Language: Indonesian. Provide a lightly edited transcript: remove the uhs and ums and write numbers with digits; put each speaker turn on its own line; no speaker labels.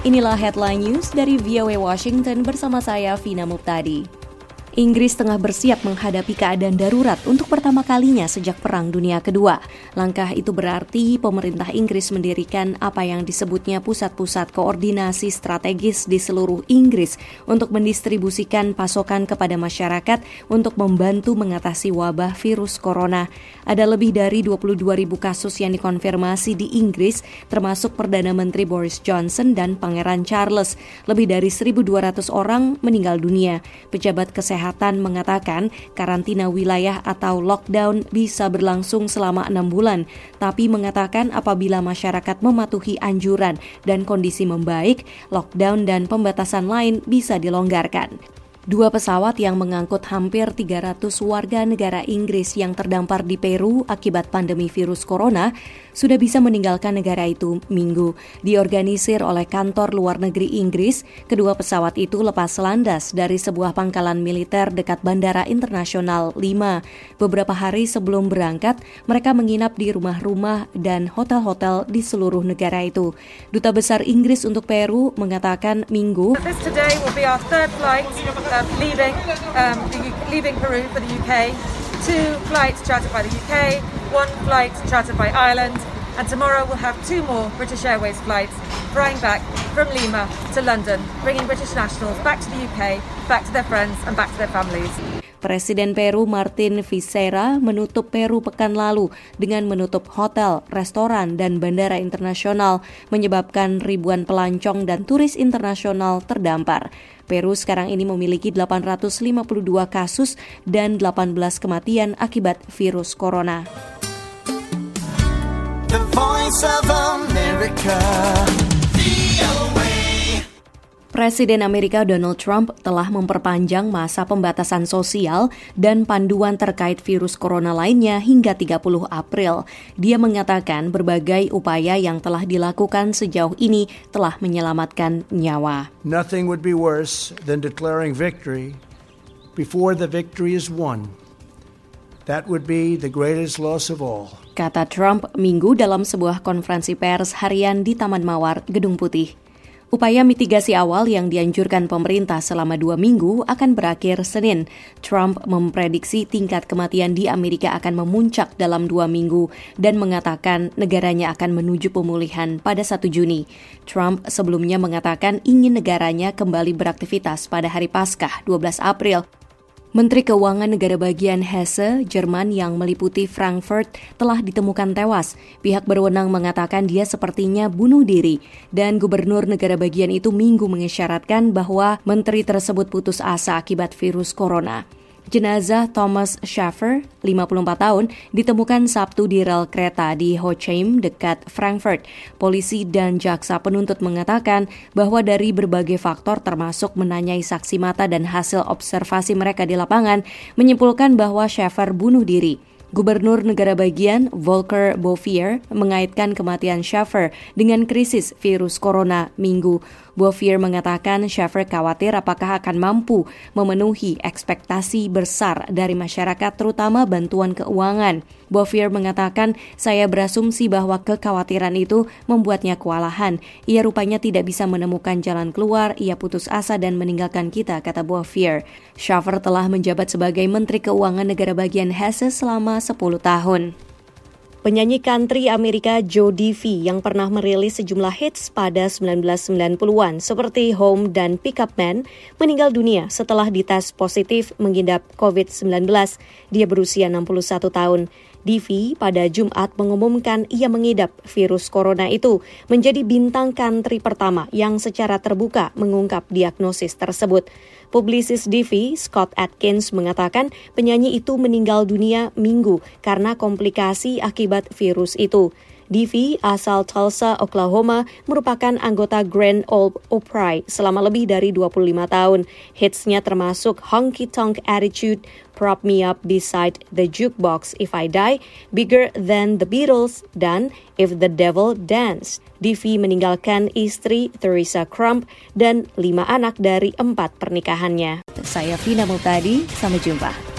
Inilah headline news dari VOA Washington bersama saya, Vina Muptadi. Inggris tengah bersiap menghadapi keadaan darurat untuk pertama kalinya sejak Perang Dunia Kedua. Langkah itu berarti pemerintah Inggris mendirikan apa yang disebutnya pusat-pusat koordinasi strategis di seluruh Inggris untuk mendistribusikan pasokan kepada masyarakat untuk membantu mengatasi wabah virus corona. Ada lebih dari 22.000 kasus yang dikonfirmasi di Inggris, termasuk Perdana Menteri Boris Johnson dan Pangeran Charles. Lebih dari 1.200 orang meninggal dunia. Pejabat kesehatan mengatakan karantina wilayah atau lockdown bisa berlangsung selama 6 bulan, tapi mengatakan apabila masyarakat mematuhi anjuran dan kondisi membaik, lockdown dan pembatasan lain bisa dilonggarkan. 2 pesawat yang mengangkut hampir 300 warga negara Inggris yang terdampar di Peru akibat pandemi virus corona sudah bisa meninggalkan negara itu Minggu. Diorganisir oleh kantor luar negeri Inggris, kedua pesawat itu lepas landas dari sebuah pangkalan militer dekat Bandara Internasional 5. Beberapa hari sebelum berangkat, mereka menginap di rumah-rumah dan hotel-hotel di seluruh negara itu. Duta Besar Inggris untuk Peru mengatakan Minggu,
This today will be our third flight leaving Peru for the UK. 2 flights chartered by the UK, 1 flight chartered by Ireland, and tomorrow we'll have 2 more British Airways flights flying back from Lima to London, bringing British nationals back to the UK, back to their friends and back to their families.
Presiden Peru Martin Vizcarra menutup Peru pekan lalu dengan menutup hotel, restoran, dan bandara internasional, menyebabkan ribuan pelancong dan turis internasional terdampar. Peru sekarang ini memiliki 852 kasus dan 18 kematian akibat virus corona. The Voice of America. Presiden Amerika Donald Trump telah memperpanjang masa pembatasan sosial dan panduan terkait virus corona lainnya hingga 30 April. Dia mengatakan berbagai upaya yang telah dilakukan sejauh ini telah menyelamatkan nyawa.
Nothing would be worse than declaring victory before the victory is won. That would be the greatest loss of all.
Kata Trump Minggu dalam sebuah konferensi pers harian di Taman Mawar, Gedung Putih. Upaya mitigasi awal yang dianjurkan pemerintah selama 2 minggu akan berakhir Senin. Trump memprediksi tingkat kematian di Amerika akan memuncak dalam 2 minggu dan mengatakan negaranya akan menuju pemulihan pada 1 Juni. Trump sebelumnya mengatakan ingin negaranya kembali beraktivitas pada hari Paskah 12 April. Menteri Keuangan Negara Bagian Hesse, Jerman yang meliputi Frankfurt telah ditemukan tewas. Pihak berwenang mengatakan dia sepertinya bunuh diri dan gubernur negara bagian itu Minggu mengisyaratkan bahwa menteri tersebut putus asa akibat virus corona. Jenazah Thomas Schaffer, 54 tahun, ditemukan Sabtu di rel kereta di Hochheim dekat Frankfurt. Polisi dan jaksa penuntut mengatakan bahwa dari berbagai faktor termasuk menanyai saksi mata dan hasil observasi mereka di lapangan, menyimpulkan bahwa Schaffer bunuh diri. Gubernur negara bagian Volker Bouffier mengaitkan kematian Schaffer dengan krisis virus corona Minggu. Bouffier mengatakan Schaffer khawatir apakah akan mampu memenuhi ekspektasi besar dari masyarakat terutama bantuan keuangan. Bouffier mengatakan, saya berasumsi bahwa kekhawatiran itu membuatnya kewalahan. Ia rupanya tidak bisa menemukan jalan keluar, ia putus asa dan meninggalkan kita, kata Bouffier. Schaffer telah menjabat sebagai Menteri Keuangan negara bagian Hesse selama 10 tahun. Penyanyi country Amerika Joe Diffie yang pernah merilis sejumlah hits pada 1990-an seperti Home dan Pick Up Man meninggal dunia setelah dites positif mengidap COVID-19. Dia berusia 61 tahun. Diffie pada Jumat mengumumkan ia mengidap virus corona itu, menjadi bintang country pertama yang secara terbuka mengungkap diagnosis tersebut. Publisis Diffie, Scott Atkins, mengatakan penyanyi itu meninggal dunia Minggu karena komplikasi akibat virus itu. Diffie, asal Tulsa, Oklahoma, merupakan anggota Grand Ole Opry selama lebih dari 25 tahun. Hitsnya termasuk Honky Tonk Attitude, Prop Me Up Beside the Jukebox, If I Die, Bigger Than the Beatles, dan If the Devil Danced. Diffie meninggalkan istri Theresa Crump dan 5 anak dari 4 pernikahannya. Saya Vina Muptadi, sampai jumpa.